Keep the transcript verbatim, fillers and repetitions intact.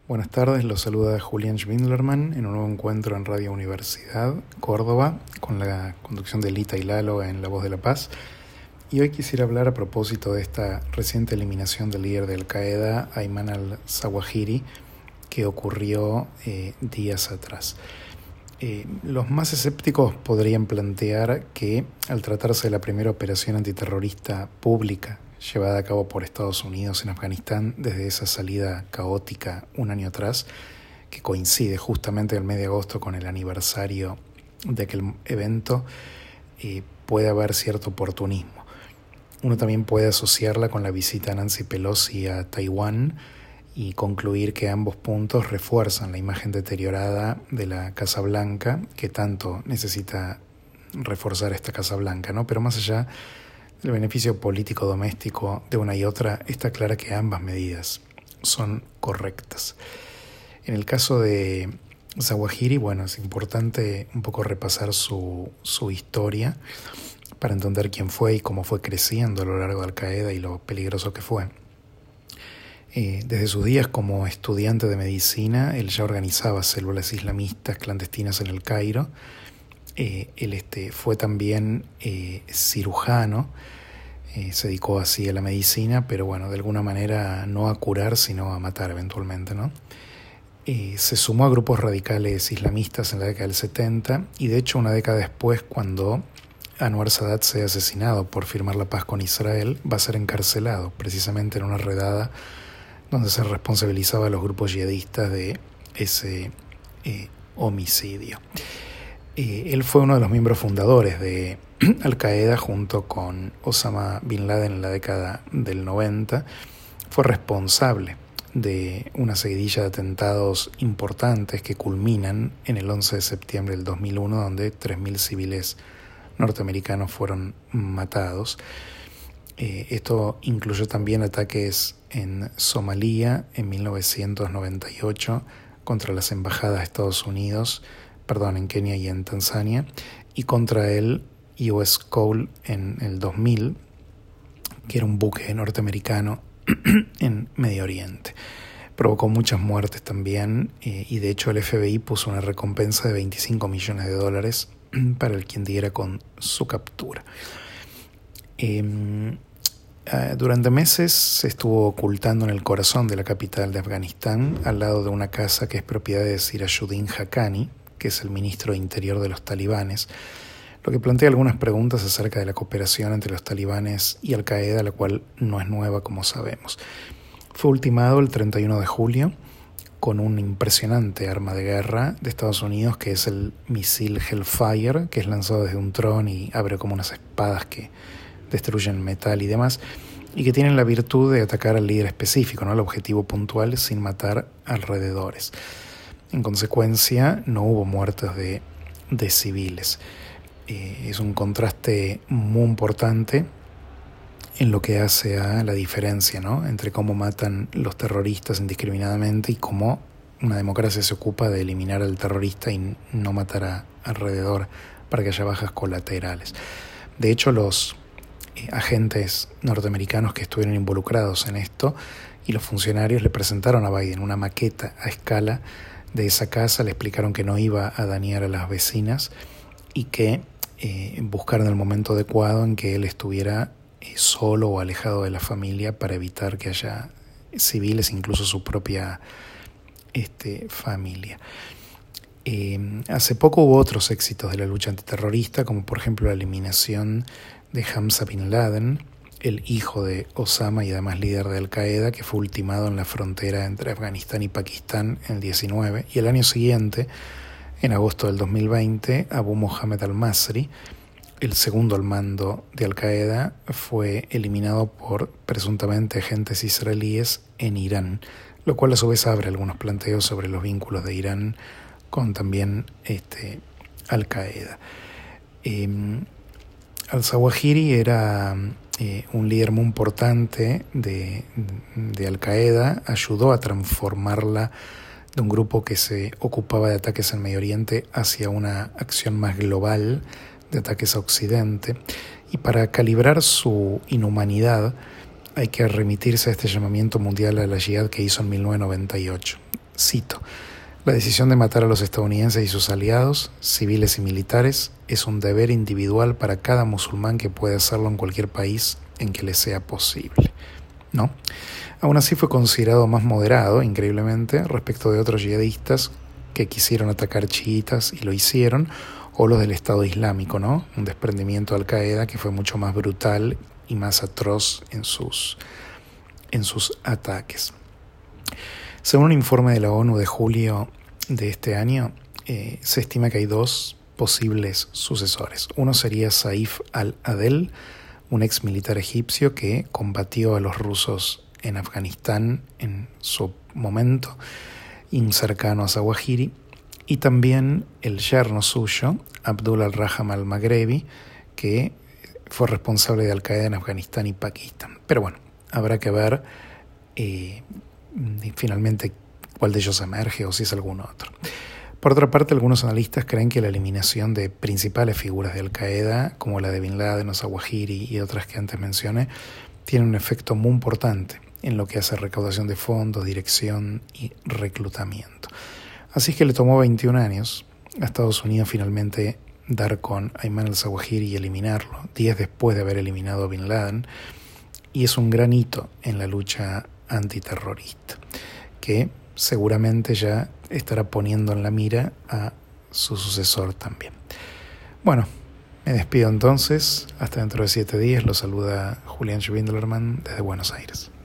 Buenas tardes, los saluda Julián Schwindlerman en un nuevo encuentro en Radio Universidad Córdoba con la conducción de Lita y Lalo en La Voz de la Paz. Y hoy quisiera hablar a propósito de esta reciente eliminación del líder de Al-Qaeda, Ayman al-Zawahiri, que ocurrió eh, días atrás. Eh, los más escépticos podrían plantear que, al tratarse de la primera operación antiterrorista pública llevada a cabo por Estados Unidos en Afganistán desde esa salida caótica un año atrás, que coincide justamente el mes de agosto con el aniversario de aquel evento, eh, puede haber cierto oportunismo. Uno también puede asociarla con la visita de Nancy Pelosi a Taiwán y concluir que ambos puntos refuerzan la imagen deteriorada de la Casa Blanca, que tanto necesita reforzar esta Casa Blanca, ¿no? Pero más allá del beneficio político doméstico de una y otra, está clara que ambas medidas son correctas. En el caso de Zawahiri, bueno, es importante un poco repasar su, su historia para entender quién fue y cómo fue creciendo a lo largo de Al-Qaeda y lo peligroso que fue. Eh, desde sus días como estudiante de medicina, él ya organizaba células islamistas clandestinas en el Cairo. Eh, él este, fue también eh, cirujano, eh, se dedicó así a la medicina, pero bueno, de alguna manera no a curar, sino a matar eventualmente, ¿no? Eh, se sumó a grupos radicales islamistas en la década del setenta y de hecho una década después, cuando Anwar Sadat sea asesinado por firmar la paz con Israel, va a ser encarcelado precisamente en una redada donde se responsabilizaba a los grupos yihadistas de ese eh, homicidio. Eh, él fue uno de los miembros fundadores de Al-Qaeda junto con Osama Bin Laden en la década del noventa. Fue responsable de una seguidilla de atentados importantes que culminan en el once de septiembre del dos mil uno, donde tres mil civiles norteamericanos fueron matados. Eh, esto incluyó también ataques en Somalia en mil novecientos noventa y ocho contra las embajadas de Estados Unidos, perdón, en Kenia y en Tanzania, y contra el U S Cole en el dos mil, que era un buque norteamericano en Medio Oriente. Provocó muchas muertes también, eh, y de hecho el F B I puso una recompensa de veinticinco millones de dólares para el quien diera con su captura. Eh, Durante meses se estuvo ocultando en el corazón de la capital de Afganistán, al lado de una casa que es propiedad de Sirajuddin Haqqani, que es el ministro de Interior de los talibanes, lo que plantea algunas preguntas acerca de la cooperación entre los talibanes y Al-Qaeda, la cual no es nueva, como sabemos. Fue ultimado el treinta y uno de julio con un impresionante arma de guerra de Estados Unidos, que es el misil Hellfire, que es lanzado desde un dron y abre como unas espadas que destruyen metal y demás, y que tienen la virtud de atacar al líder específico, ¿no?, al objetivo puntual, sin matar alrededores. En consecuencia, no hubo muertes de, de civiles. Eh, es un contraste muy importante en lo que hace a la diferencia, ¿no?, entre cómo matan los terroristas indiscriminadamente y cómo una democracia se ocupa de eliminar al terrorista y no matar a, alrededor para que haya bajas colaterales. De hecho, los eh, agentes norteamericanos que estuvieron involucrados en esto y los funcionarios le presentaron a Biden una maqueta a escala de esa casa, le explicaron que no iba a dañar a las vecinas y que eh, buscaron el momento adecuado en que él estuviera eh, solo o alejado de la familia para evitar que haya civiles, incluso su propia este, familia. Eh, hace poco hubo otros éxitos de la lucha antiterrorista, como por ejemplo la eliminación de Hamza Bin Laden, el hijo de Osama y además líder de Al-Qaeda, que fue ultimado en la frontera entre Afganistán y Pakistán en el diecinueve, y el año siguiente, en agosto del dos mil veinte, Abu Mohammed al-Masri, el segundo al mando de Al-Qaeda, fue eliminado por presuntamente agentes israelíes en Irán, lo cual a su vez abre algunos planteos sobre los vínculos de Irán con también este, Al-Qaeda. Eh, Al-Zawahiri era eh, un líder muy importante de, de Al-Qaeda, ayudó a transformarla de un grupo que se ocupaba de ataques en Medio Oriente hacia una acción más global de ataques a Occidente, y para calibrar su inhumanidad hay que remitirse a este llamamiento mundial a la Jihad que hizo en mil novecientos noventa y ocho. cito: la decisión de matar a los estadounidenses y sus aliados, civiles y militares, es un deber individual para cada musulmán que puede hacerlo en cualquier país en que le sea posible, ¿no? Aún así fue considerado más moderado, increíblemente, respecto de otros yihadistas que quisieron atacar chiitas y lo hicieron, o los del Estado Islámico, ¿no? Un desprendimiento de Al-Qaeda que fue mucho más brutal y más atroz en sus, en sus ataques. Según un informe de la ONU de julio de este año, eh, se estima que hay dos posibles sucesores. Uno sería Saif al-Adel, un ex militar egipcio que combatió a los rusos en Afganistán en su momento, y cercano a Zawahiri, y también el yerno suyo, Abdul al-Raham al-Maghrebi, que fue responsable de Al-Qaeda en Afganistán y Pakistán. Pero bueno, habrá que ver eh, finalmente cuál de ellos emerge o si es algún otro. Por otra parte, algunos analistas creen que la eliminación de principales figuras de Al-Qaeda, como la de Bin Laden o Zawahiri y otras que antes mencioné, tiene un efecto muy importante en lo que hace recaudación de fondos, dirección y reclutamiento. Así es que le tomó veintiún años a Estados Unidos finalmente dar con Ayman al-Zawahiri y eliminarlo, días después de haber eliminado a Bin Laden, y es un gran hito en la lucha antiterrorista, que seguramente ya estará poniendo en la mira a su sucesor también. Bueno, me despido entonces, hasta dentro de siete días, lo saluda Julián Schwindelerman desde Buenos Aires.